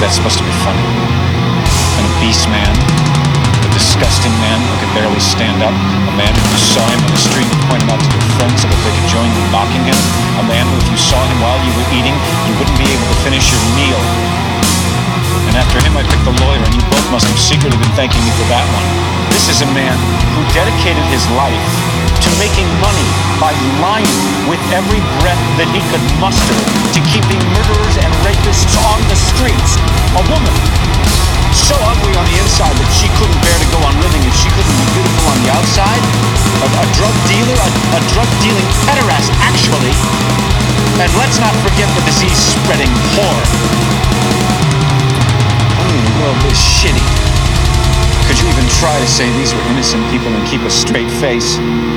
that's supposed to be funny? An obese man, a disgusting man who could barely stand up, a man who you saw him on the street and pointed out to your friends so that they could join you mocking him, a man who if you saw him while you were eating, you wouldn't be able to finish your meal. And after him I picked the lawyer, and you both must have secretly been thanking me for that one. This is a man who dedicated his life to making money by lying with every breath that he could muster, to keeping murderers and rapists on the streets. A woman so ugly on the inside that she couldn't bear to go on living if she couldn't be beautiful on the outside. A drug dealer, a drug-dealing pederast, actually. And let's not forget the disease-spreading whore. The world is shitty. Could you even try to say these were innocent people and keep a straight face?